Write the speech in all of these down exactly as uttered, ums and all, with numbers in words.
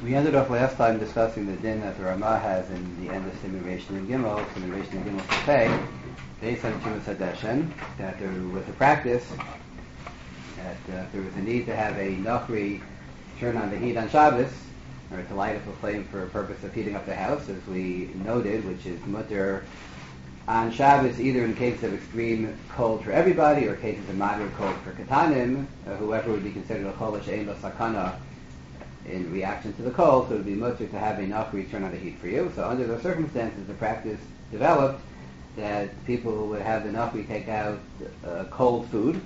We ended off last time discussing the din that the Ramah has in the end of Siman Reish and Gimel, Siman Reish and Gimel Sefei, based on Tumas Hadeshen, that there was a practice, that uh, there was a need to have a Nachri turn on the heat on Shabbos, or to light up a flame for a purpose of heating up the house, as we noted, which is mutter on Shabbos, either in cases of extreme cold for everybody, or cases of moderate cold for Katanim, uh, whoever would be considered a Chol She'ein Lo Sakana in reaction to the cold, so it would be mutter to have a Nachri turn on the heat for you. So under those circumstances, the practice developed that people would have the Nachri take out uh, cold food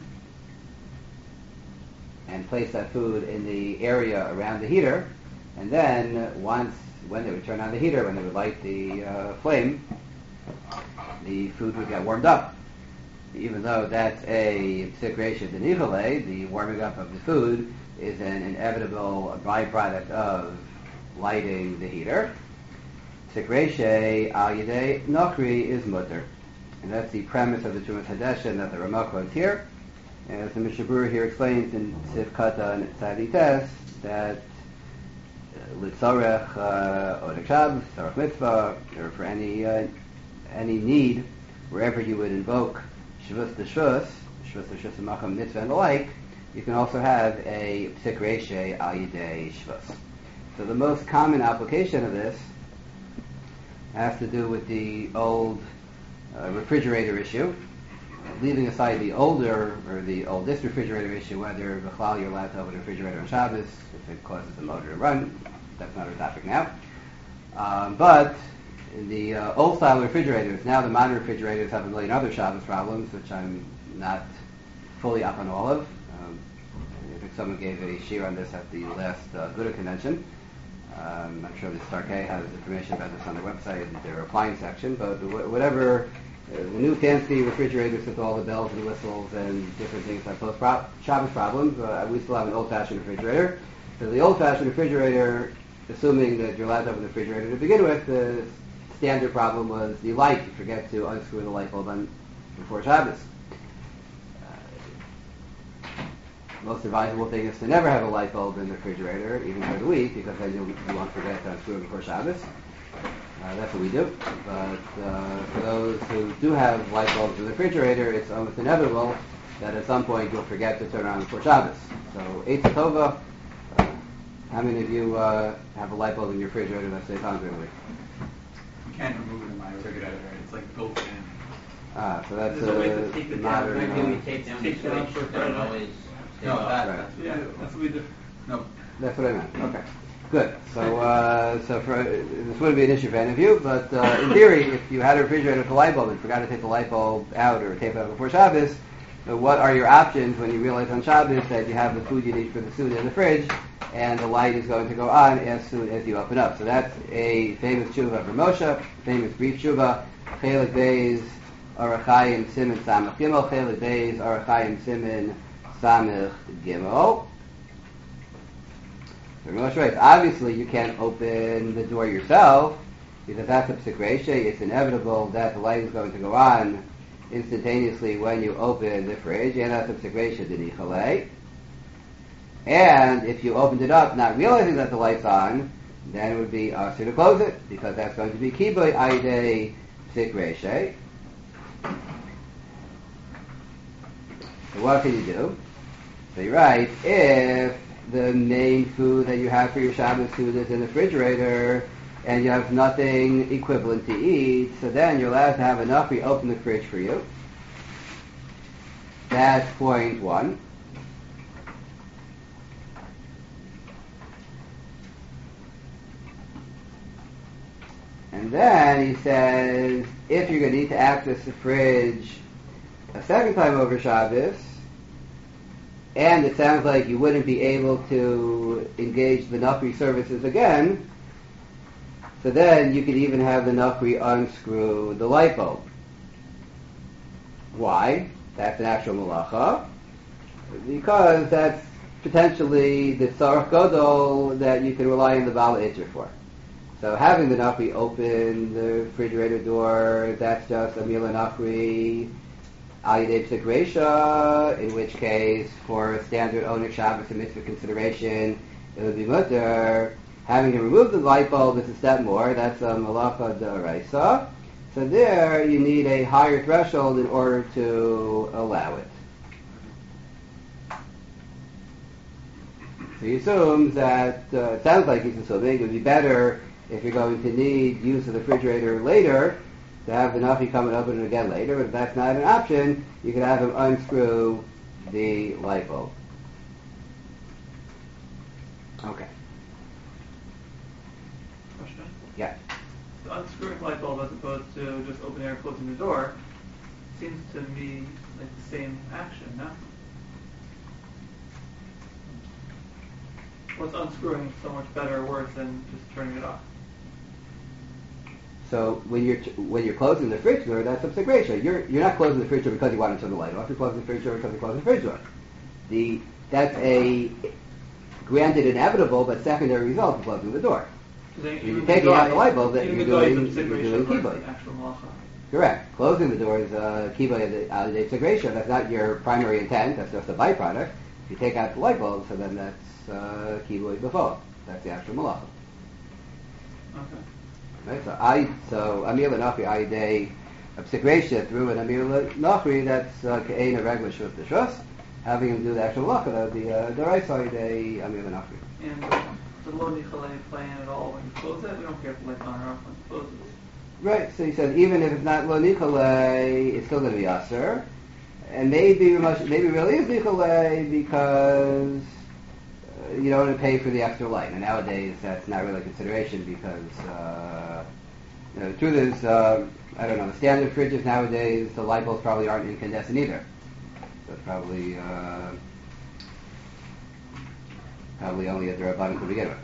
and place that food in the area around the heater, and then once, when they would turn on the heater, when they would light the uh, flame, the food would get warmed up. Even though that's a psik reisha d'nichale, the warming up of the food is an inevitable byproduct of lighting the heater. Psik reisha al yedei nachri is mutter. And that's the premise of the Tumas Hadeshen that the Ramah quotes here. As the Mishnah Berurah here explains in Sif Kata and Tzadites, that Litzorech Odek Shabbos, Tzorech Mitzvah, or for any uh, any need, wherever you would invoke Shavus D'Shus, Shavus D'Shus Macham Mitzvah and the like, you can also have a Psik Reisha Al Yidei Shvus. So the most common application of this has to do with the old uh, refrigerator issue. Leaving aside the older, or the oldest refrigerator issue, whether B'chlal you're allowed to have a refrigerator on Shabbos, if it causes the motor to run, that's not our topic now. Um, but the uh, old-style refrigerators, now the modern refrigerators have a million other Shabbos problems, which I'm not fully up on all of. Um, I think someone gave a shir on this at the last uh, Gouda convention. Um, I'm sure the Starkey has information about this on their website in their appliance section, but wh- whatever... Uh, the new fancy refrigerators with all the bells and whistles and different things that pose pro- Shabbos problems, uh, we still have an old-fashioned refrigerator. So the old-fashioned refrigerator, assuming that you're allowed to have a refrigerator to begin with, the standard problem was the light. You forget to unscrew the light bulb on before Shabbos. Uh, most advisable thing is to never have a light bulb in the refrigerator, even for the week, because then you'll, you won't forget to unscrew it before Shabbos. Uh, that's what we do. But uh, for those who do have light bulbs in the refrigerator, it's almost inevitable that at some point you'll forget to turn on before Shabbos. So, Eitz Tova, uh, how many of you uh, have a light bulb in your refrigerator that stays on during the week? You can't remove it in my refrigerator. It's like built in. Ah, so that's There's a way to uh, take it modern. down. Uh, Maybe we take down the take down switch. for Don't further. always. No, that, Right. that's, yeah, that's what we do. No. That's what I meant. Okay, good. So, uh, so for, uh, this wouldn't be an issue for any of you, but uh, in theory, if you had a refrigerator with a light bulb and forgot to take the light bulb out or tape it out before Shabbos, uh, what are your options when you realize on Shabbos that you have the food you need for the suda in the fridge, and the light is going to go on as soon as you open up? So that's a famous tshuva of Ramosha, famous brief tshuva, Chelik Beis, Arachayim Simin Samach Gimel, Chelik Beis, Arachayim Simin Samach Gimel. Right. Obviously, you can't open the door yourself because that's a psik reisha. It's inevitable that the light is going to go on instantaneously when you open the fridge, and that's a psik reisha d'nichale. And if you opened it up not realizing that the light's on, then it would be asur to close it because that's going to be kiboy aydei psik reisha. So what can you do? So you're right. If the main food that you have for your Shabbos food is in the refrigerator, and you have nothing equivalent to eat, so then you're allowed to have enough. We open the fridge for you. That's point one. And then he says, if you're going to need to access the fridge a second time over Shabbos, and it sounds like you wouldn't be able to engage the Nachri services again, so then you could even have the Nachri unscrew the light bulb. Why? That's an actual malacha. Because that's potentially the tzarech gadol that you can rely on the Baal Ha'itr for. So having the Nachri open the refrigerator door, that's just a Mila Nachri Al Yidei Psik Reisha, in which case, for standard Onik Shabbos and Mitzvah consideration, it would be mutter. Having to remove the light bulb is a step more. That's a malacha d'oraisa. So there you need a higher threshold in order to allow it. So he assumes that, uh, it sounds like he's assuming, it would be better if you're going to need use of the refrigerator later to have the nafi come and open it again later, but if that's not an option, you can have him unscrew the light bulb. Okay. Question? Yeah. The unscrewing light bulb as opposed to just opening or closing the door seems to me like the same action, no? What's unscrewing so much better or worse than just turning it off? So when you're when you're closing the fridge door, that's obsecration. You're you're not closing the fridge door because you want to turn the light off. You're closing the fridge door because you're closing the fridge door. The that's a granted inevitable but secondary result of closing the door. So then You're even taking though- out the light bulb that even you're though it's doing obsecration you're doing versus kibbutz. actual malacha. Correct. Closing the door is a kibbutz of the uh, the obsecration. That's not your primary intent. That's just a byproduct. If you take out the light bulb, so then that's uh, kibbutz before. That's the actual malacha. Okay. Right? So I so Amir Nafi I day obsecration through an Amir Nafi that's uh, Ke'en a regular shut the shus. Having him do the actual malacha, that would be uh, the right side day Amir Nafi. And the lo nichalei plan at all when you close it? We don't care if the light's on or off when it closes. Right, so he said even if it's not lo nikolay, it's still going to be aser, and maybe maybe really is nikolay because uh, you don't want to pay for the extra light. And nowadays that's not really a consideration because uh, you know, the truth is uh, I don't know, the standard fridges nowadays the light bulbs probably aren't incandescent either. So it's probably uh, probably only a derabanan to begin with.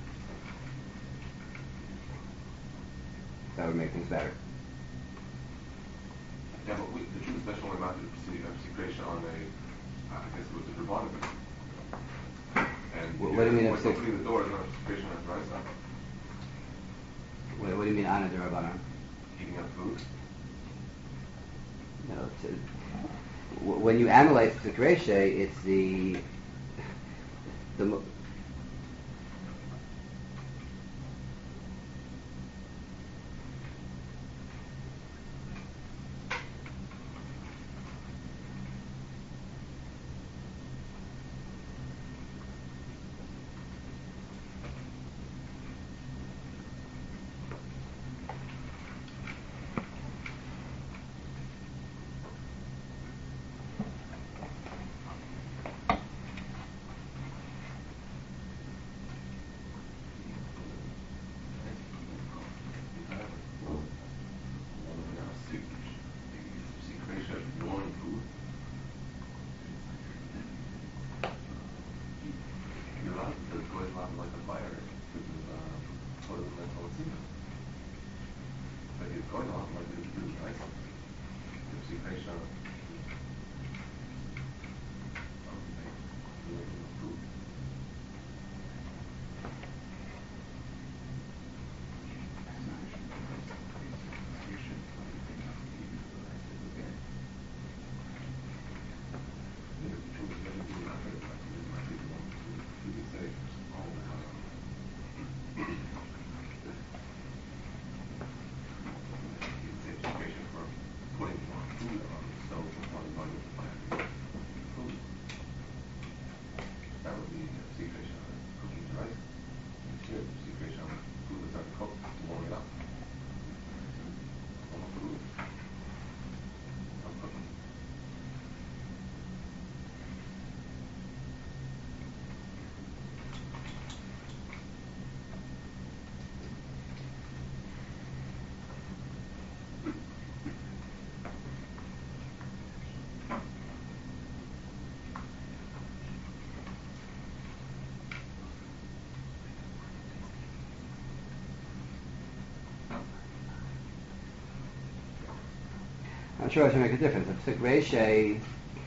That would make things better. Yeah, but we, the Jews special amount of secretion on a, I guess it was a Rabbanim. And What, what do you mean when obsec- opening the door is not secretion on the right side. What, what do you mean on a derabanan? Heating up food. No, it's a, w- when you analyze secretion, it's the the mo- I'm sure it should make a difference. A psik reishe,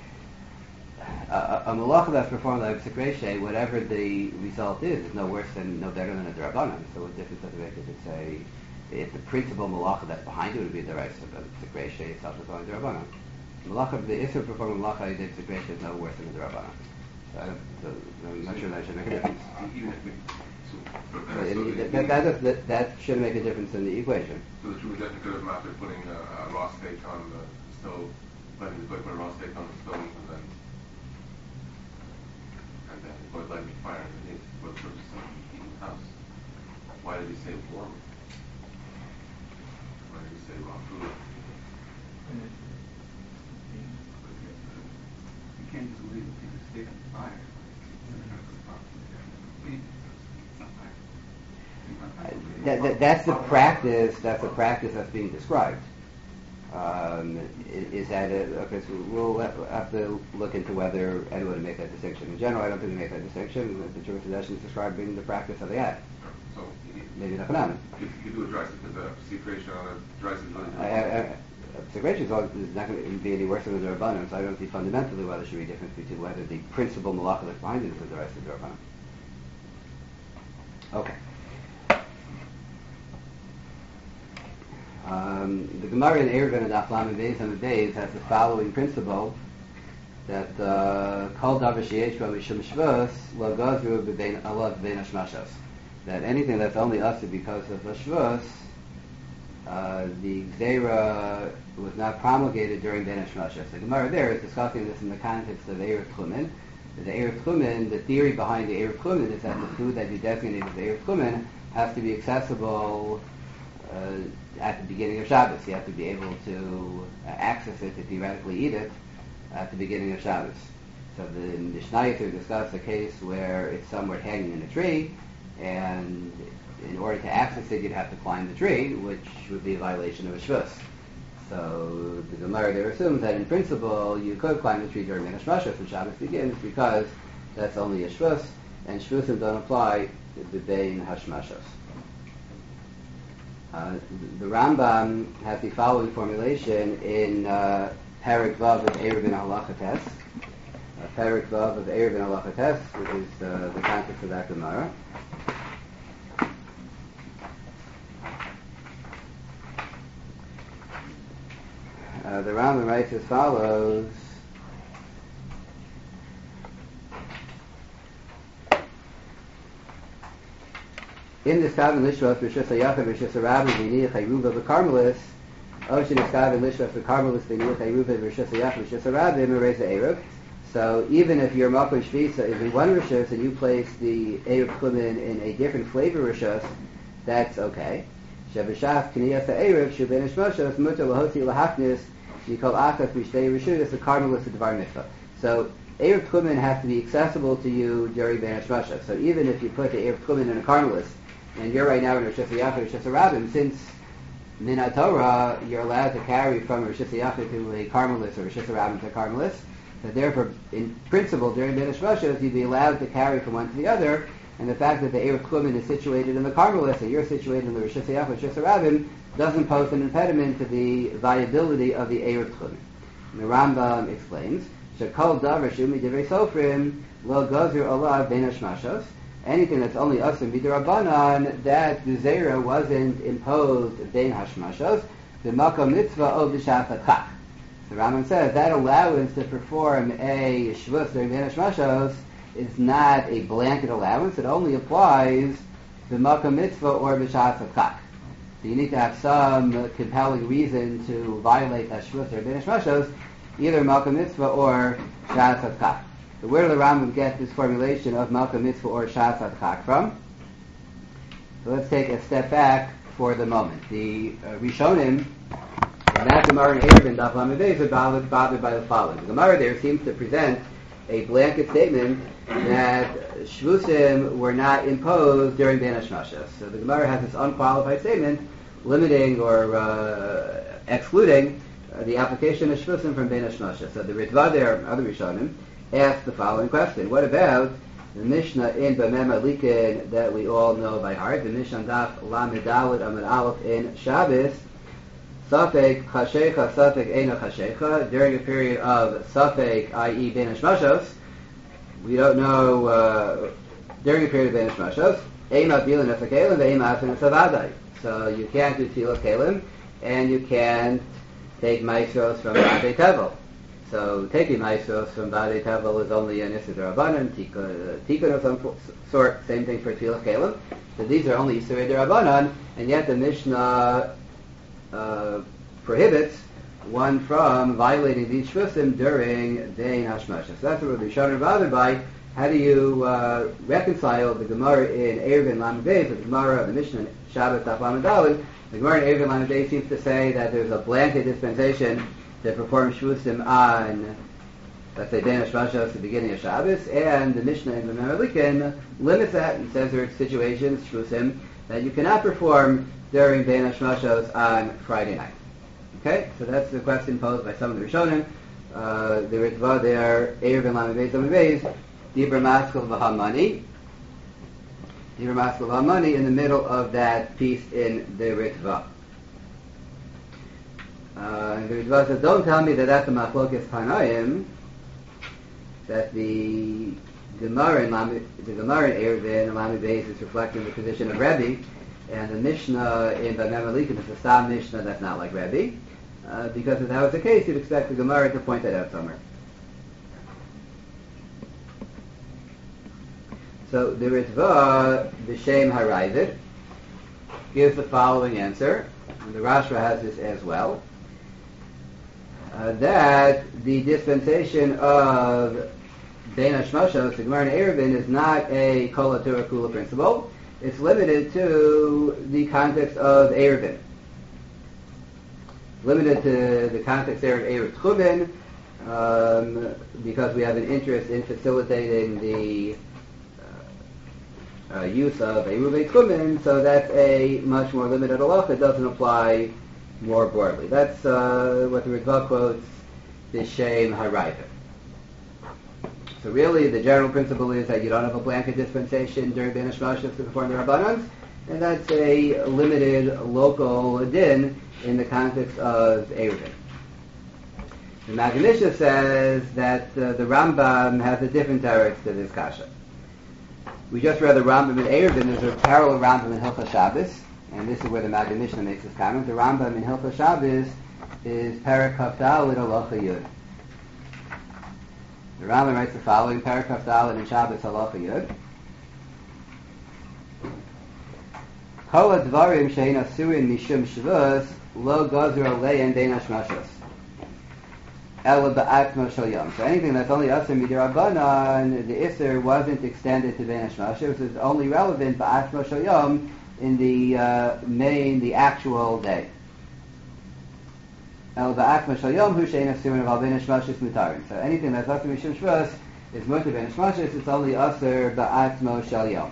a, a malacha that's performed like psik reishe, whatever the result is, is no worse than, no better than a derabanan. So what difference does it make if it's a, if the principal malacha that's behind it would be a deraisa, but psik reishe itself is only derabanan. Malacha, the issue of performing malacha, the psik reishe is no worse than a derabanan. So, so I'm not sure that should make a difference. Even if we, so, So, so and the- that, that, that, that, that shouldn't make a difference in the equation. So the truth is that could have after putting a, a raw steak on the stove, letting the boy put a raw steak on the stove, and then and then the boy lighting the fire underneath for the purpose of heating the house. Why did he say warm? Why did he say raw food? You can't just leave a piece of steak on the fire. It's not fire. That, that, that's the practice. That's the practice that's being described. Um, is, is that it? Okay, so we'll have to look into whether anyone would make that distinction. In general, I don't think we make that distinction. The Jewish tradition is describing the practice of the act. So you, Maybe not phenomenon. you, you do a dry because the secretion on a dry is really Uh, Segregation is always- is not going to be any worse than the Rabbanim, so I don't see fundamentally why there should be a difference between whether the principal malacha that's behind it is the rest of the Rabbanim. Okay. Um, the Gemara in Eruvin and Daf Lamed Beis on the days has the following principle that Kol Davar Sheyesh Bo Mishum Shvus Lo Gazru B'Bein Alav B'Bein Hashmashos, that anything that's only us because of a Shvus, uh, the Gzeira was not promulgated during Ben Hashmashos. The Gemara there is discussing this in the context of Erev Tchumen. The Erev Tchumen, the theory behind the Erev Tchumen is that the food that you designate as Erev Tchumen has to be accessible uh, at the beginning of Shabbos. You have to be able to uh, access it, to theoretically eat it, at the beginning of Shabbos. So the Mishnayos discuss a case where it's somewhere hanging in a tree, and in order to access it, you'd have to climb the tree, which would be a violation of a shvus. So the Gemara there assumes that in principle you could climb the tree during Ben Hashmashos when Shabbos begins, because that's only a shvus, and shvusim don't apply to the Ben Hashmashos. Uh, the Rambam has the following formulation in uh, Perek Vav of Eruvin Halacha Tes. Uh, Perek Vav of Eruvin Halacha Tes, which is uh, the context of that Gemara. Uh, the Rambam writes as follows. In the Skav and Lishvas, Rishus HaYachad, Rishus HaRabbi, V'niyach HaYruba V'Karmelis, Oshin Skav and Lishvas V'Karmelis, V'niyach HaYruba, Rishus HaYachad, Rishus HaRabbi, Merez HaErev. So even if your Makom Shvisa is in one Rishus and you place the Erev Tchumen in a different flavor Rishus, that's okay. Shabashaf Kniyas HaErev, Shubin Hashmashos, Mutter Lahotzi Lahaknis, Yikol Achas Vishtei Rishus, the Karmelis, the Dvar Mitzvah. So Erev Tchumen has to be accessible to you during Ben Hashmashos. So even if you put the Erev Tchumen in a Karmelis, and you're right now in Rosh Hashanah, Rosh Hashanah, since Min Torah, you're allowed to carry from Rosh Hashanah to a Carmelis or Rosh Hashanah to a Carmelis. So therefore, in principle, during Ben Hashmashos, you'd be allowed to carry from one to the other. And the fact that the Erev Tchumen is situated in the Carmelis and you're situated in the Rosh Hashanah, Rosh Hashanah, doesn't pose an impediment to the viability of the Erev Tchumen. And the Rambam explains, Shekol Davar Shumi Divrei Sofrim Lo Gazir Olav Ben Hashmashos. Anything that's only Asim B'Darabanan, that the Zera wasn't imposed Ben Hashmashos, the Makom Mitzvah of the Shafat. The Rambam says that allowance to perform a Shvus during Ben Hashmashos is not a blanket allowance. It only applies to the Makom Mitzvah or the Shafat. So you need to have some compelling reason to violate that Shvus during Ben Hashmashos, either Makom Mitzvah or Shafat. So where did the Rambam get this formulation of Makom Mitzvah or Shas Adchak from? So let's take a step back for the moment. The uh, Rishonim, in that Gemara in Eruvin, Daf Lamed Beis, are bothered by the following. The Gemara there seems to present a blanket statement that Shvusim were not imposed during Ben Hashmashos. So the Gemara has this unqualified statement limiting or uh, excluding uh, the application of Shvusim from Ben Hashmashos. So the Ritva there, other Rishonim, asked the following question. What about the Mishnah in B'mem Alikin that we all know by heart, the Mishnah Daf Lamed Daled Amud Aleph in Shabbos, Safek Chashecha, Safek Eina Chashecha, during a period of Safek, that is. Ben Hashmashos, we don't know, uh, during a period of Ben Hashmashos, Eina Bilin Esakalim, Eina Asin Savadai. So you can't do Tfilas Kalim, and you can't take Maestros from Rabbi Tevel. So taking Maisos from Baalei Tevel is only an Issur D'Rabbanan, Tikkun of some sort, same thing for Tefillah Kalim. So these are only Issur D'Rabbanan, and yet the Mishnah uh, prohibits one from violating these shvusim during Dein Hashmasha. So that's what we're Rishonim bothered by. How do you uh, reconcile the Gemara in Eruvin Lamed Beis with the Gemara of the Mishnah in Shabbos Daf Lamed Daled? The Gemara in Eruvin Lamed Beis seems to say that there's a blanket dispensation to perform shvusim on, let's say, Dein Hashmasha at the beginning of Shabbos, and the Mishnah in the Memelikin limits that and says there are situations, shvusim, that you cannot perform during Dein Hashmasha on Friday night. Okay, so that's the question posed by some of the Rishonim. Uh, the Ritva there, Eruvin Lamed Beis Lamed Beis, Dibra Maskal V'Hamani. Dibra Maskal V'Hamani in the middle of that piece in the Ritva. Uh, the Ritva says, don't tell me that that's a Machlokes Panayim, that the Gemara in Lamed, the Gemara in Eruvin and Lamed Beis is reflecting the position of Rebbe, and the Mishnah in the Memelikin is a Stam Mishnah that's not like Rebbe, uh, because if that was the case, you'd expect the Gemara to point that out somewhere. So the Ritva, B'Shem Harayvit, gives the following answer, and the Rashba has this as well, uh, that the dispensation of Dein Hashmasha, the Gemara in Eruvin, is not a Kol HaTorah Kula principle. It's limited to the context of Eruvin. Limited to the context there of Erev Tchubin, um, because we have an interest in facilitating the Uh, use of Eruv Tchumen, so that's a much more limited halacha. It doesn't apply more broadly. That's uh, what the Ritva quotes, B'Shem Harayvit. So really, the general principle is that you don't have a blanket dispensation during Dein Hashmasha to perform the Rabbanans, and that's a limited local din in the context of Eruvin. The Magen Mishnah says that uh, the Rambam has a different teretz to this kasha. We just read the Rambam in Eruvin. There's a parallel Rambam in Hilchos Shabbos, and this is where the Magen Mishnah makes this comment. The Rambam in Hilchos Shabbos is Perek Kaf Daled Halacha Yud. The Rambam writes the following: Perek Kaf Daled in Shabbos Halacha Yud. Kol hadvarim she'ein asurin mishum shvus lo gazer alein Dein Hashmashos ela ba'atmo shel yom. So anything that's only asur midirabanan, the isur wasn't extended to Dein Hashmashos. It's only relevant ba'atmo shel yom in the uh, main, the actual day. El ba'atmo shel yom hu she'ein asurin aval Dein Hashmashos mutarin. So anything that's asur mishum shvus is mutar Dein Hashmashos. It's only asur ba'atmo shel yom.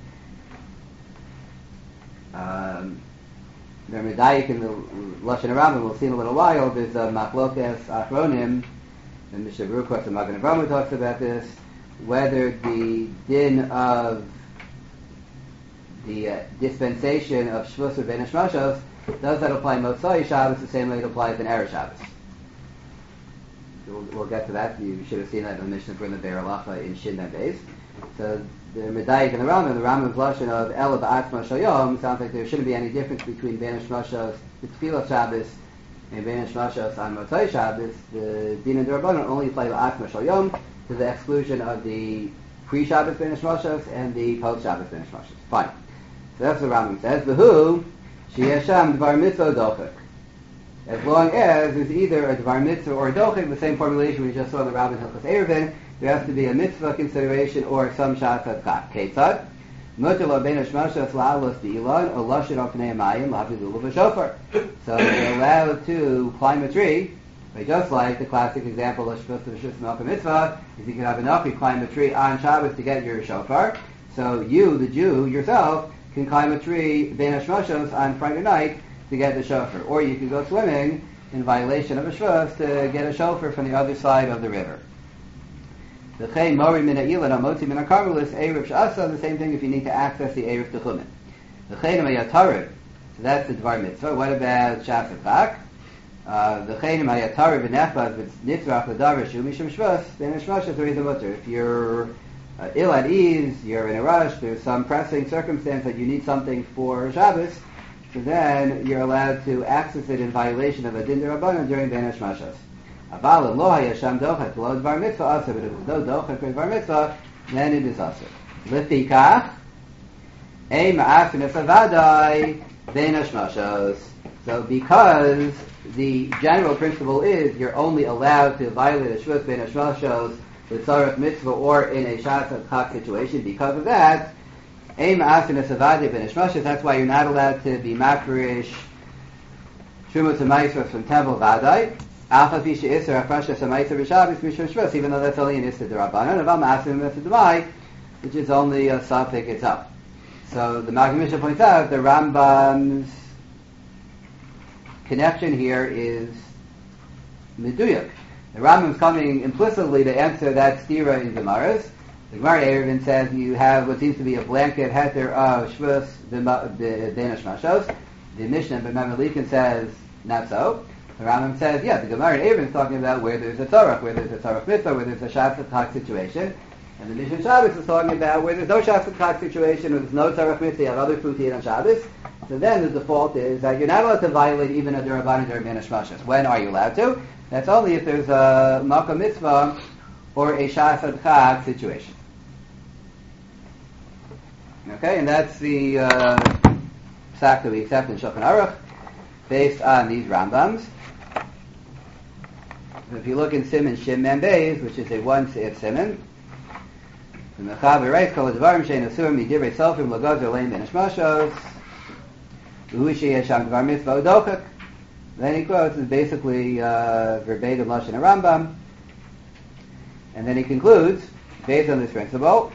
Um, the Medayik in the Lashon Rambam, we'll see in a little while, there's a Machlokes Achronim, and Mishnah Berurah, of course, the Magen Avraham talks about this, whether the din of the uh, dispensation of Shvus or Dein Hashmashos, does that apply Motzai Shabbos the same way it applies in Erev Shabbos? We'll, we'll get to that. You should have seen that in the Mishnah from the Be'er Halacha in Shin Beis. So the Medayik and the Rambam, the Rambam's lashon of Ela ba'atzma shel yom sounds like there shouldn't be any difference between Dein Hashmashos, the Tefillah Shabbos, and Dein Hashmashos on Motzai Shabbos. The Din and D'Rabbanan only apply ba'atzma shel yom to the exclusion of the pre-Shabbos Dein Hashmashos and the post-Shabbos Dein Hashmashos. Fine. So that's what the Rambam says. V'hu sheyesham dvar mitzvah dochek. As long as there's either a dvar mitzvah or a dochek, the same formulation we just saw in the Rambam Hilchos Eruvin, there has to be a mitzvah consideration or some shat tzadkat. Ketzad? Mutar lo Dein Hashmashos la'alos bi'ilan o lashon al pnei hamayim l'havli lulav v'shofar. So you're allowed to climb a tree, but just like the classic example of Shvus v'Shus Malka Mitzvah, is you can have enough, you climb a tree on Shabbos to get your shofar. So you, the Jew, yourself, can climb a tree Dein Hashmashos on Friday night to get the shofar. Or you can go swimming in violation of a Shvus to get a shofar from the other side of the river. The same thing if you need to access the Erev Techumen. The so that's the Dvar Mitzvah. What about Shas Chak? The Chayim Hayatariv v'Nechbaz v'Nitzrach v'Davar Shu Mishum Shvus Dein Hashmashos or either mutter. If you're uh, ill at ease, you're in a rush, there's some pressing circumstance that you need something for Shabbos, so then you're allowed to access it in violation of a Din D'Rabbanan during Dein Hashmashos. Aval lo hayasham dochak lo dvar mitzvah also, but if there's no dochak or dvar mitzvah, then it is also. Lefikach, a ma'aseh nesavadai ben hashmashos. So because the general principle is you're only allowed to violate a shvus ben hashmashos with tzarech mitzvah or in a shas chak situation, because of that, a ma'aseh nesavadai ben hashmashos, that's why you're not allowed to be mafresh Shumot Hamaisros from Temple Vadai, Alpha Fisha Isser Afrasha Samaisa Rishabis Mishra Shvus, even though that's only an Isser Derabanan, and Aval Ma'asim Method Demai, which is only a suffix itself. So the Maggid Mishnah points out the Rambam's connection here is Meduyak. The Rambam's coming implicitly to answer that stira in Gemaras. The Gemara Eruvin says you have what seems to be a blanket heter of Shvus Danish Mashos. The Mishnah Ben Mamalikin says not so. The Rambam says, yeah, the Gemara in Eruvin is talking about where there's a tzarach, where there's a tzarach mitzvah, where there's a shas chak situation, and the Mishnah Shabbos is talking about where there's no shas chak situation, where there's no tzarach mitzvah, you have other food to eat on Shabbos. So then the default is that you're not allowed to violate even a derabanan during Ben Hashmashos. When are you allowed to? That's only if there's a makom mitzvah or a shas chak situation. Okay, and that's the uh, psak that we accept in Shulchan Aruch based on these Rambams. If you look in Siman Shin Mem Beis, which is a one seif Siman, the Mechaber writes, Kol Dvarim Shein Asur Midivrei Sofrim Lagozer Lein Ben Hashmashos Uhu Sheyesham Dvar Mitzvah Udokak. Then he quotes is basically uh, verbatim Lashon Rambam, and then he concludes, based on this principle,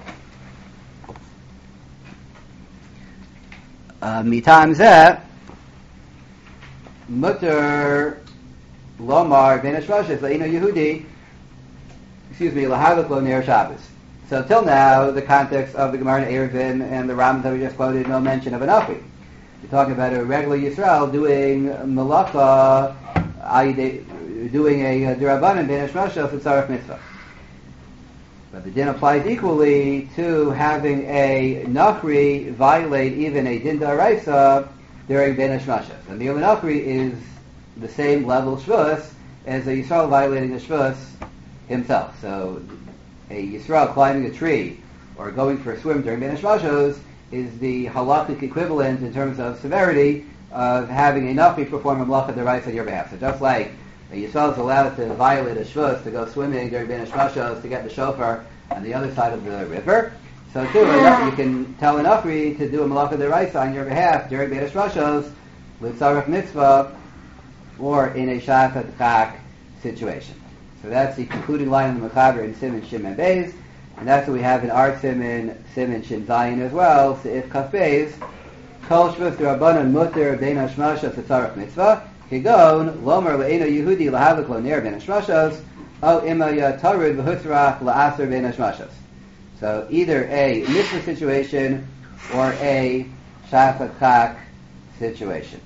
Mitam Zeh Mutter Lomar Ben Hashmashos Leino Yehudi, excuse me, Lahavik Lo Ner Shabbos. So till now, the context of the Gemara in Eruvin and the Rambam that we just quoted, no mention of an Afi. You're talking about a regular Yisrael doing Malacha, doing a Derabanan Ben Hashmashos and Tzarech Mitzvah. But the din applies equally to having a Nachri violate even a Din D'Oraisa during Ben Hashmashos. And the Nachri is the same level Shvus as a Yisrael violating a Shvus himself. So a Yisrael climbing a tree or going for a swim during Ben Hashmashos is the halachic equivalent in terms of severity of having a Nachri perform a Melacha D'Oraisa on your behalf. So just like a Yisrael is allowed to violate a Shvus to go swimming during Ben Hashmashos to get the shofar on the other side of the river, so too you can tell an Nachri to do a Melacha D'Oraisa on your behalf during Ben Hashmashos with Tzarech Mitzvah or in a Shas Chak situation. So that's the concluding line of the Mechaber in Siman Shin Mem Beis, and that's what we have in our Siman, Siman Shin Zayin as well, Seif Kaf Beis, Kol Shvus D'Rabbanan Mutter Ben Hashmashos Tzarech Mitzvah, Kigon, Lomer Le'eno Yehudi Lahavik Lo Ner Ben Hashmashos, O Ima Ya Tarud V'Hutzrach La'aser Ben Hashmashos. So either a mitzvah situation or a Shas Chak situation.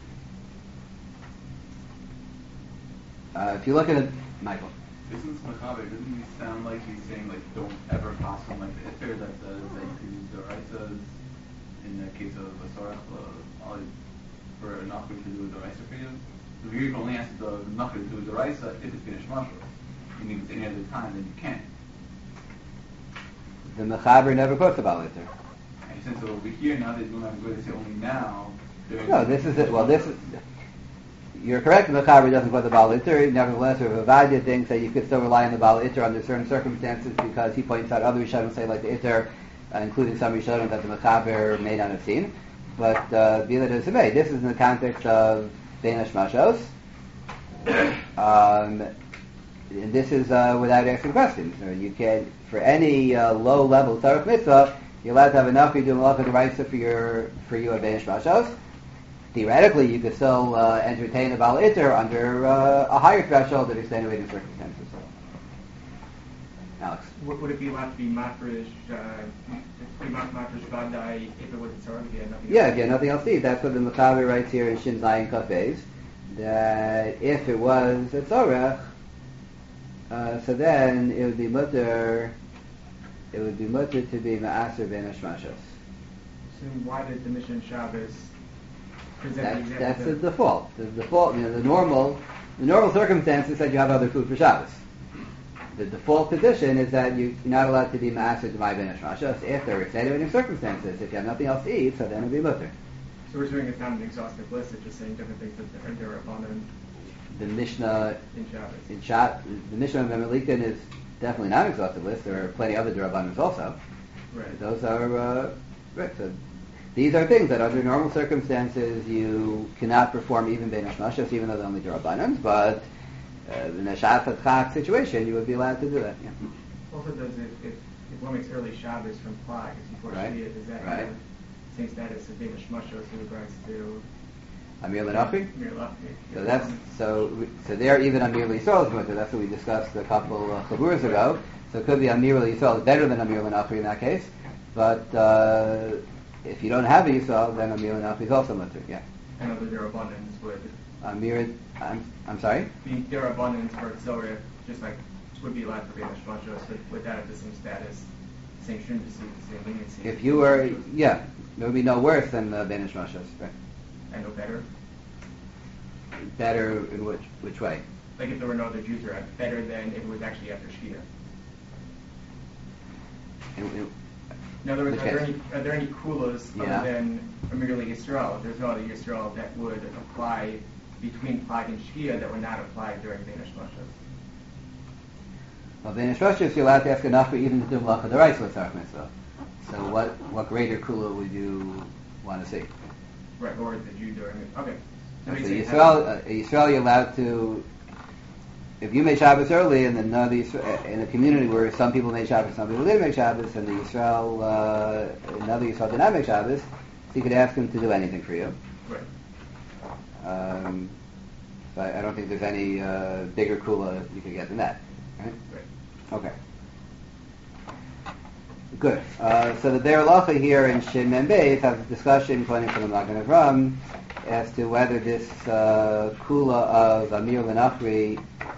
Uh, if you look at it, Michael. Isn't Mechaber, doesn't he sound like he's saying, like, don't ever pass on, like, the Ither that says that you can use the Raisas in the case of a Sorach, uh, for a Nachri to do the Raisa for you? The Rebbe only asks the Nachri to do the Raisa if it's finished Mashra. I mean, if it's any other time, then you can't. The Mechaber never quotes about it. And since over here, now they don't have to go, they say only now. No, this is it. Well, this is... You're correct, the Mechaber doesn't quote the Baal Itter. Nevertheless, Rav Ovadia thinks that you could still rely on the Baal Itter under certain circumstances because he points out other Rishonim say like the Itter, uh, including some Rishonim that the Mechaber may not have seen. But uh, be that as it may, this is in the context of Ben Hashmashos. Um, and this is uh, without asking questions. So you can, for any uh, low-level Tzarech Mitzvah, you're allowed to have enough to do Malacha D'Oraisa for your for you at Ben Hashmashos. Theoretically, you could still uh, entertain a Baal Itter under uh, a higher threshold of extenuating circumstances. Alex. Would, would it be allowed to be mafresh, uh, pretty much mafresh vadai if it was a tzarech? Yeah, nothing yeah, else. again, nothing else to eat. That's what the Mechaber writes here in Shin Zayin Kaf Beis, that if it was a tzarech, uh, so then it would be mutter, it would be mutter to be ma'aser ben hashmashos. So why did the Mishnah Shabbos present the That's, example? that's the of- default. The default, you know, the normal The normal circumstance is that you have other food for Shabbos. The default position is that you, you're not allowed to be ma'aser d'mai ben hashmashos if there are extenuating circumstances. If you have nothing else to eat, so then it'll be mutter. So we're doing it's not an exhaustive list, it's just saying different things that are there abundant The Mishnah in Shabbos. in Shat, the Mishnah of Memelikin is definitely not an exhaustive list. There are plenty of other Durabanans also. Right. Those are uh, right. So these are things that under normal circumstances you cannot perform even ben hashmashos, even though they're only Durabanans. But uh, in a Shat Chak situation, you would be allowed to do that. Yeah. Also, does it, if, if one makes early Shabbos from Plag, it's before Right. Shviyah, does that Right. have the same status as being a Shmashos in regards to Amir Lenafi? Mir Lachmi? So that's so. we- So there, even Amir Yisrael is mutter. That's what we discussed a couple uh, chavuras ago. So it could be Amir Yisrael is better than Amir Lenafi in that case. But uh, if you don't have a Yisrael, then Amir Lenafi is also mutter. Yeah. And other Darabandans would Amir, I'm I'm sorry. be Darabandans for Tzorah, just like would be allowed for being a Shmashos, would, would that have the same status, same stringency, the same leniency? If you were, yeah, there would be no worse than uh, Benish Mashos. Right. And no better? Better in which which way? Like if there were no other Jews around, better than if it was actually after Shviyah. In, in, In other words, Which are there, case? any, are there any kulas Yeah. other than merely Yisrael? There's no other Yisrael that would apply between Plag and Shviyah that would not apply during Benish Mashos. well, Benish Mashos, you're allowed to ask a nachri even to do malacha d'oraisa with tzarich mitzvah. So what what greater kula would you want to see? Right, or the Jew during it. Okay. So So he's saying Yisrael, uh, Yisrael, you're allowed to. If you made Shabbos early, and then none of the Yisrael, in a community where some people made Shabbos, some people didn't make Shabbos, and the Yisrael, uh, another Yisrael did not make Shabbos, so you could ask him to do anything for you. Right. Um, so I, I don't think there's any uh, bigger kula you could get than that. Right? Right. Okay. Good. Uh, so the Be'er Halacha here in Shin Mem Beis has a discussion according from the Magen Avram as to whether this uh, kula of Amir Lenachri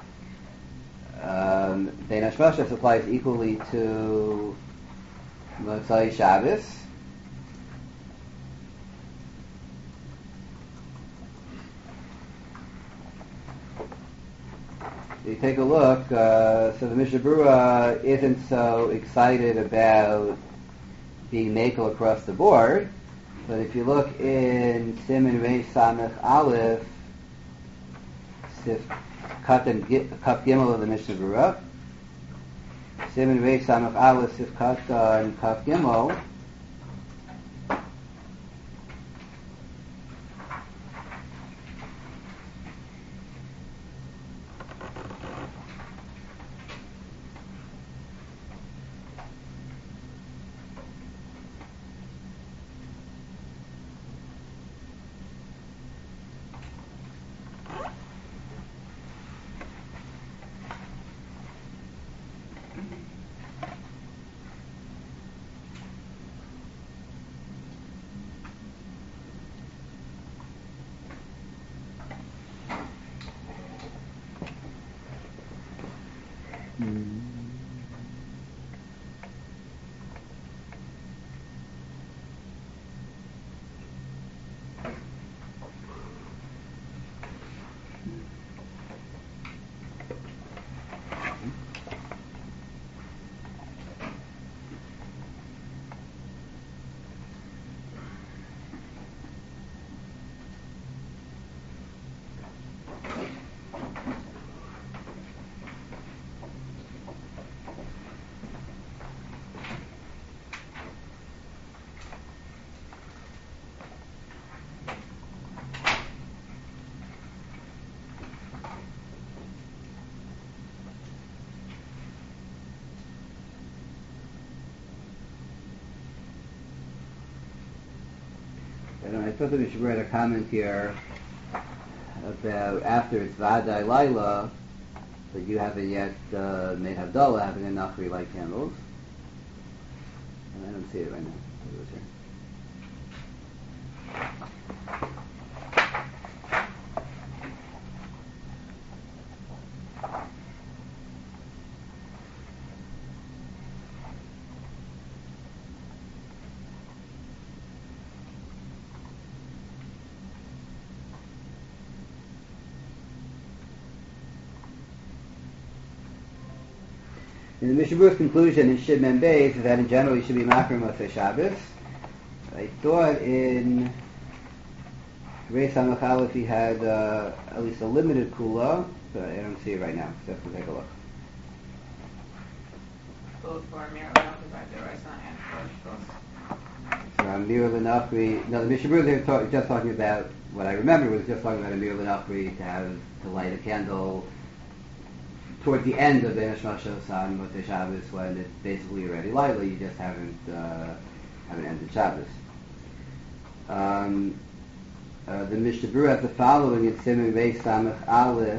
um, Ben Hashmashos applies equally to Motzai Shabbos. You take a look, uh, so the Mishnah Berurah isn't so excited about being makel across the board, but if you look in Siman Reish Samech Aleph, Sif Katan Kaf Gimel of the Mishnah Berurah, Siman Reish Samech Aleph, Sif Katan Kaf Gimel, I thought that we should write a comment here about after it's Vadai Laila, that you haven't yet uh, made Havdalah, having a Nachri light candles. And I don't see it right now. It was here. In the Mishnah Berurah's conclusion in Shib Mem Beis is that in general you should be makar Motzei Shabbos. I thought in Reis Samach Aleph he had uh, at least a limited kula, but I don't see it right now. So let's take a look. Both for Amir Lenachri and for Shabbos. So Amir Lenachri. No, the Mishnah Berurah is talk, just talking about what I remember was just talking about Amir Lenachri to have to light a candle towards the end of the Nishmashos on Motzei Shabbos when it's basically already light, you just haven't uh, haven't ended Shabbos. Um, uh, the Mishnah Berurah has the following in Siman Beis Samach Aleph.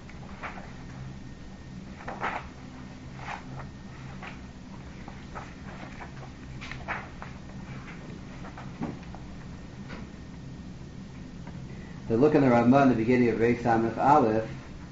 So look in the Ramah in the beginning of Beis Samach Aleph.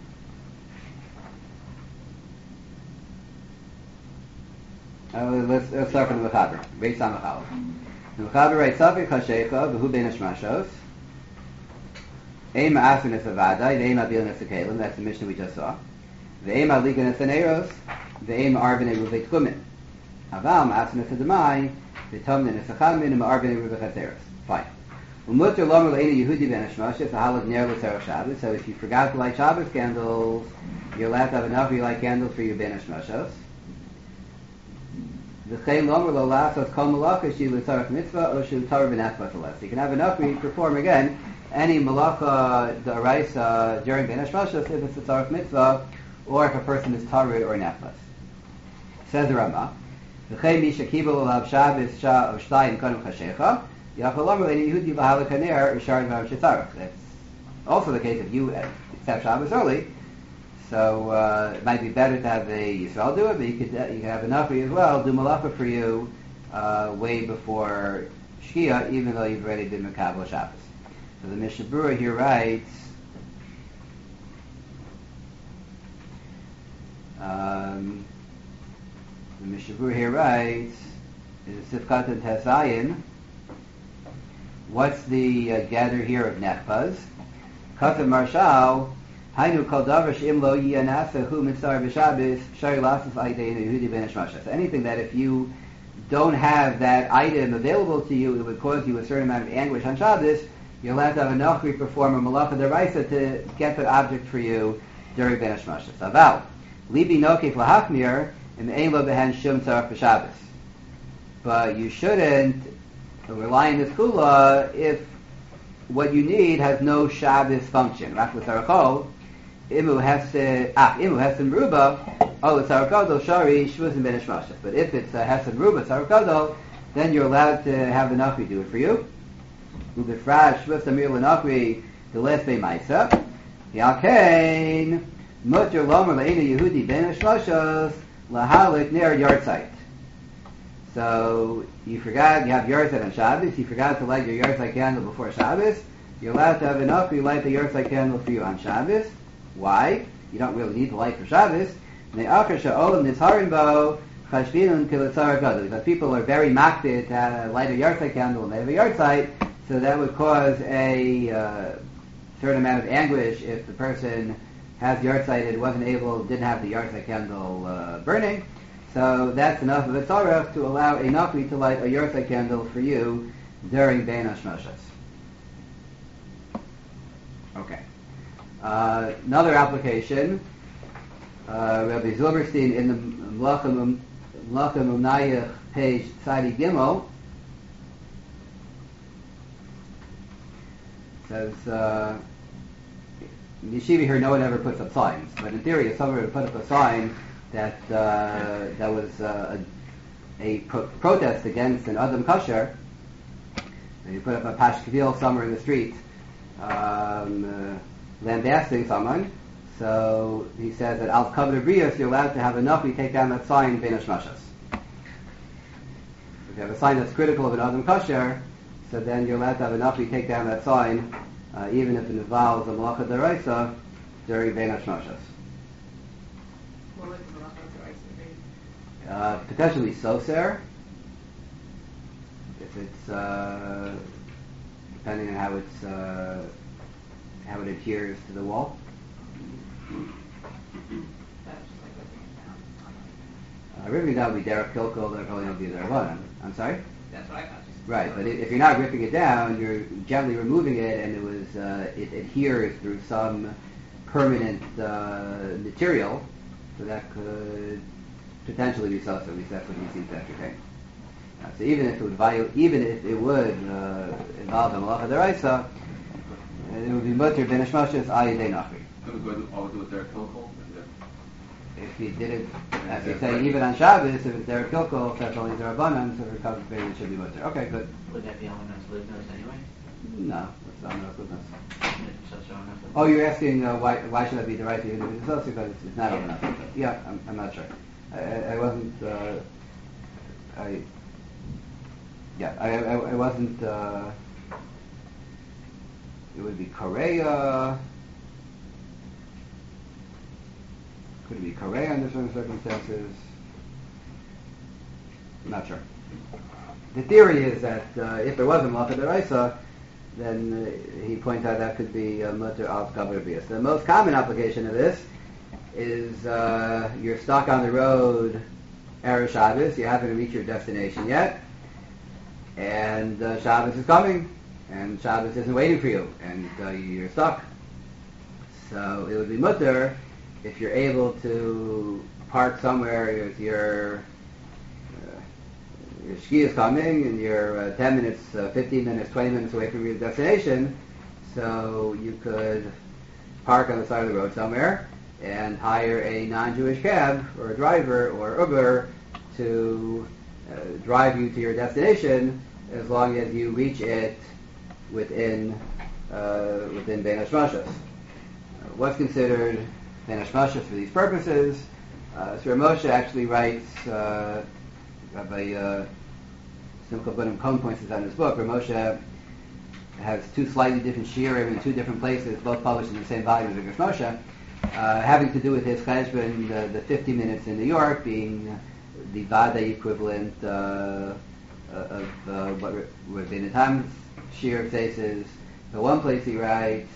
Uh, let's, let's start from the Mechaber. Beis Samach Aleph. The Mechaber writes, Safik Hashecha, v'hu bein hashmashos, Eim ha'asr nesavadai, v'eim ha'bil nesakalim, that's the Mishnah we just saw. V'eim ha'liga nesaneros, v'eim ha'arvene ruvei tchumin. Aval ma'asr nesadamai, v'tomne nesachamin, v'arvene ruvei chaseros. Fine. U'mutter lomer le'ena Yehudi ben hashmashos, v'halak ner l'tzarech Shabbos, so if you forgot to light Shabbos candles, you're allowed to have enough you light candles for your ben hashmashos. You can have enough where you perform again any malacha d'oraisa during ben hashmashos if it's a tzarech mitzvah or if a person is tarid or neflas. Says the Ramah, "V'chein mi shekibel olav Shabbos shah or shtayim kodem chashecha yachol lomer le'eni Yehudi b'halak haner u'shar d'vav shetzarech." That's also the case if you accept Shabbos early. So uh, it might be better to have a Yisrael do it, but you could uh, you can have a Nafri as well do malacha for you uh, way before Shkia, even though you've already been Mekabel Shabbos. So the Mishnah Berurah here writes, um, the Mishnah Berurah here writes, is a Sifkat and Tesayin. What's the uh, gather here of Nechbaz? Katan Marshal. Hainu kol davar she'im lo yiyanasa hu mitzar b'Shabbos shari lasas aydei Yehudi ben hashmashos. Anything that if you don't have that item available to you, it would cause you a certain amount of anguish on Shabbos, you're allowed to have a nachri perform a malacha deraisa to get that object for you during ben hashmashos. Aval libi nokif lahachmir im ein lo behen shum tzarech b'Shabbos. But you shouldn't rely on this kula if what you need has no Shabbos function. Rak l'tzarechol. Imu hesen ah imu hesen ruba oh tzarukadol shari shvus ben hashmashos. But if it's a hesen ruba tzarukadol, then you're allowed to have the nachri do it for you. Ubefrash shvus amir l'nachri deles be ma'isa. Yalkein mutter lomer le'ena Yehudi ben hashmashos lahalik ner yartzeit. So you forgot you have yartzeit on Shabbos. You forgot to light your yartzeit candle before Shabbos. You're allowed to have a nachri light the yartzeit candle for you on Shabbos. Why? You don't really need to light for Shabbos. Because people are very makted to light a yartzeit candle and they have a yartzeit, so that would cause a uh, certain amount of anguish if the person has yartzeit and wasn't able, didn't have the yartzeit candle uh, burning. So that's enough of a tzarech to allow a nachri to light a yartzeit candle for you during ben hashmashos. Okay. Uh, another application, uh, Rabbi Zilberstein in the Mlachim Umnayach page Tzadi Gimel says, uh, in Yeshiva here no one ever puts up signs, but in theory if someone were to put up a sign that uh, that was uh, a, a pro- protest against an Adam Kasher, and you put up a Pashkavil somewhere in the street, um, uh, lambasting someone, so he says that al kavod brios you're allowed to have enough. You take down that sign ben hashmashos. If you have a sign that's critical of an adam kasher, so then you're allowed to have enough. You take down that sign, uh, even if it involves a malacha deraisa during ben hashmashos. What would the malacha deraisa be? Uh, potentially soser, if it's uh, depending on how it's. Uh, how it adheres to the wall. That's just like looking it down. Uh, ripping it down would be derech kilkel, that probably don't be there one. I'm sorry? That's what I thought you said. Right, but if you're not ripping it down, you're gently removing it, and it was uh, it adheres through some permanent uh, material, so that could potentially be sus. At least that's what he seems to entertain. Uh, so even if it would viol- even if it would uh, involve a malacha deraisa, it would be mutter ben hashmashas ayidei nachri. Could we go all do with their kilkel? If he did it, as you say, even on Shabbos, if it's derech kilkel, if that's only derabanan, so for contemplating it should be mutter. Okay, good. Would that be only those livnos anyway? No, that's not enough goodness. So, so enough of- Oh, you're asking uh, why why should that be the right to even if it's because it's not enough. Yeah, I'm, I'm not sure. I, I I wasn't. Uh, I yeah, I I, I wasn't. Uh, it would be Korea. Could it be Korea under certain circumstances? I'm not sure. The theory is that uh, if there was a malacha deraisa, then uh, he points out that could be uh, mutter al kavar bias. The most common application of this is uh, you're stuck on the road, erev Shabbos, you haven't reached your destination yet, and uh, Shabbos is coming, and Shabbos isn't waiting for you, and uh, you're stuck. So it would be mutter if you're able to park somewhere, if your uh, your ski is coming and you're uh, ten minutes, uh, fifteen minutes, twenty minutes away from your destination, so you could park on the side of the road somewhere and hire a non-Jewish cab or a driver or Uber to uh, drive you to your destination as long as you reach it within uh, within Ben Hashmashas. Uh, what's considered Ben Hashmashas for these purposes? Uh, so Moshe actually writes, uh, Rabbi uh, Simcha Bunim Cohen points this out in his book, where Moshe has two slightly different shiurim in two different places, both published in the same volume of Rosh Moshe, uh, having to do with his cheshbon, the, the fifty minutes in New York being the Vada equivalent uh, of uh, what Rabbi Natam's shiur faces. The one place he writes,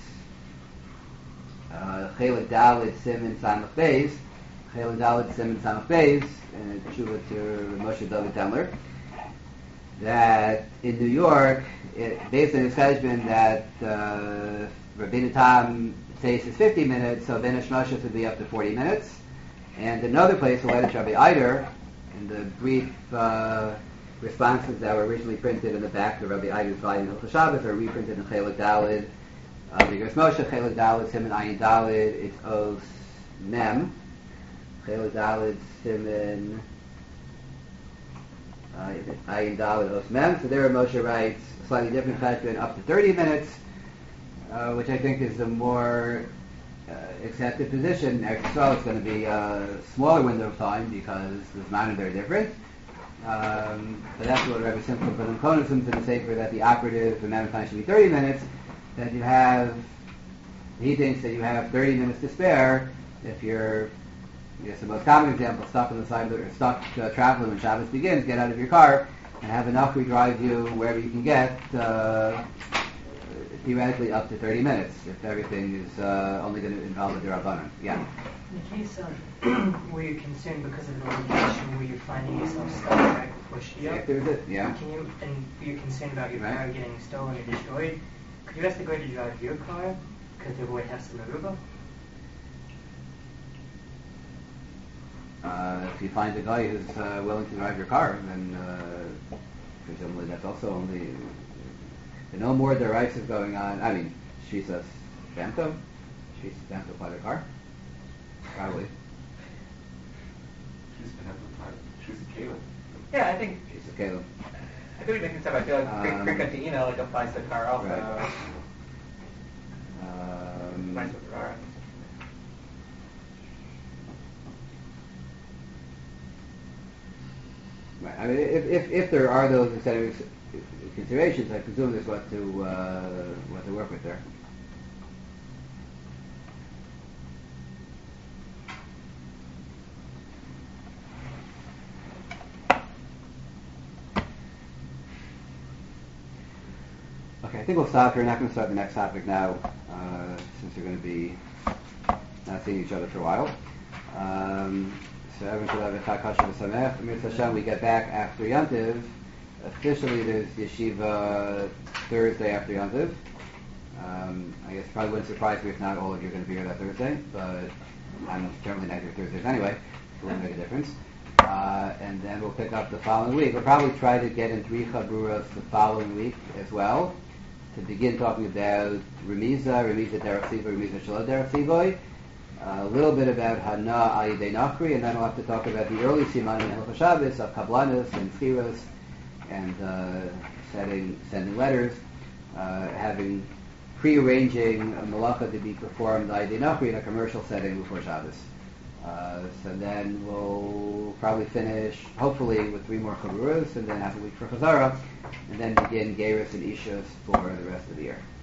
Chelik Dalet Siman Samach Beis, Chelik Dalet Siman Samach Beis, and Tshuva to Moshe David Temler, that in New York, it, based on his cheshbon, that uh, Rabbi Natam faces fifty minutes, so Ben Hashmashas would be up to forty minutes. And another place, Haledet Rabbi Eider, in the brief uh, responses that were originally printed in the back of Rabbi Eider's volume of Shabbos are reprinted in Chelik Dalet. Uh, the Rosh Moshe, Chelik Dalet, Siman Ayin Dalet, it's Os Mem. Chelik Dalet, Siman uh, Ayin Dalet, Os Mem. So there Moshe writes a slightly different cheshbon, up to thirty minutes, uh, which I think is the more uh, accepted position. Extra it's going to be a smaller window of time because the Zman are very different. Um, but that's what Rabbi Simcha Bunim Cohen seems to say for that the operative amount of time should be thirty minutes. That you have, he thinks that you have thirty minutes to spare if you're, I guess the most common example, stuck on the side of the, or stuck uh, traveling when Shabbos begins, get out of your car and have an Nachri drive you wherever you can get, uh, theoretically up to thirty minutes, if everything is uh, only going to involve a Derabanan. Yeah. In the case of where you're concerned because of an obligation where you're finding yourself stuck right before Shia, If there's it, yeah. can you, and you're concerned about your Right. car getting stolen or destroyed, could you ask the guy to drive your car because to avoid Hafsa Meruba? Uh, if you find a guy who's uh, willing to drive your car, then uh, presumably that's also only no more derises going on. I mean, Shisas Bamto, Shisas Bamto by the car, probably. She's been having time. She's a Caleb. Yeah, I think Shisas Caleb. I think we make sense. I feel like Um, Krika Ta'ina like applies to car also. Right. Um, Applies to Ferrari. Right. I mean, if, if if there are those incentive considerations, I presume there's what to uh, what to work with there. Okay, I think we'll stop here. We're not going to start the next topic now, uh, since we're going to be not seeing each other for a while. Um, So everyone should have a Chag Kosher V'Samech. Mitzvah Hashem, we get back after Yantiv. Officially, there's yeshiva Thursday after Yantiv. Um, I guess it probably wouldn't surprise me if not all of you are going to be here that Thursday, but I'm generally not here Thursdays anyway, so it won't make a difference. Uh, and then we'll pick up the following week. We'll probably try to get in three Chabruras the following week as well, to begin talking about Remiza, Remiza Derech Sivoy, Remiza Shalot Derech Sivoy, a little bit about Hana Ayidei Nachri, and then we'll have to talk about the early Simanim in Hilchos Shabbos of Kablanis and Schiros, and uh, setting, sending letters, uh, having pre-arranging a malacha to be performed Ayidei Nachri in a commercial setting before Shabbos. Uh, so then we'll probably finish, hopefully, with three more Chaburas, and then have a week for Chazara, and then begin Geiros and Ishus for the rest of the year.